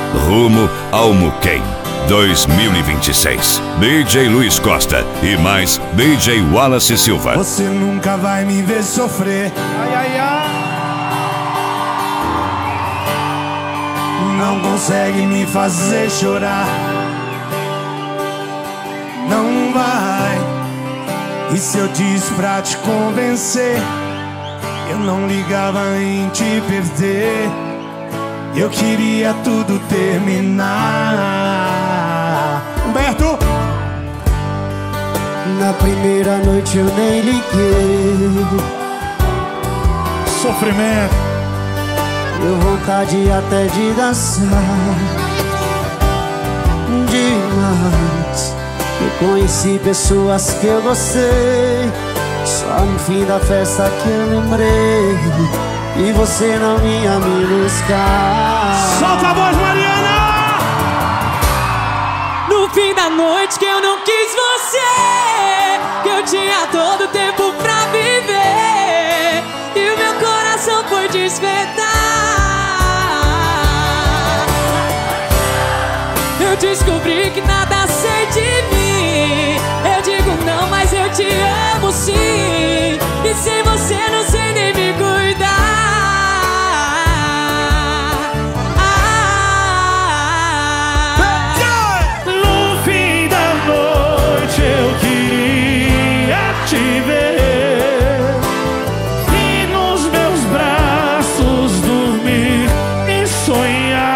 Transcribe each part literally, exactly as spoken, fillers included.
rumo ao Muquem dois mil e vinte e seis. D J Luiz Costa e mais D J Wallace Silva. Você nunca vai me ver sofrer. Ai, ai, ai. Não consegue me fazer chorar. Não vai. E se eu disse pra te convencer, eu não ligava em te perder. Eu queria tudo terminar. Humberto! Na primeira noite eu nem liguei. Sofrimento. Deu vontade até de dançar demais. Eu conheci pessoas que eu gostei, só no fim da festa que eu lembrei. E você não vinha me buscar. Solta a voz, Mariana! No fim da noite que eu não quis você, que eu tinha todo o tempo pra viver, e o meu coração foi despertar. Eu descobri que nada sei de mim. Eu digo não, mas eu te amo sim. E sem você não sei nem me cuidar. No fim da noite eu queria te ver e nos meus braços dormir e sonhar.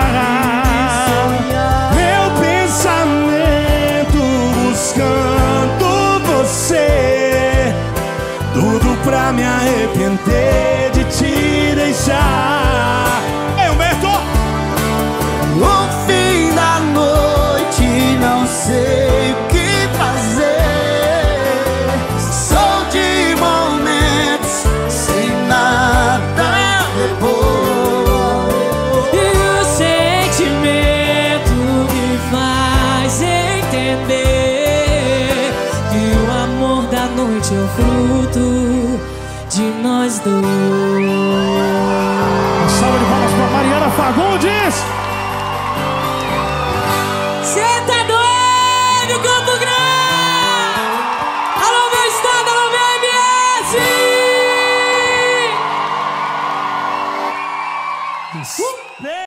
Meu pensamento buscando você, tudo pra me arrepender de te deixar. Ei, Humberto! No fim da noite não sei o que fazer. Sou de momentos sem nada depois. E o sentimento me faz entender que o amor da noite é o fruto de nós dois. Salve de palmas pra Mariana Fagundes!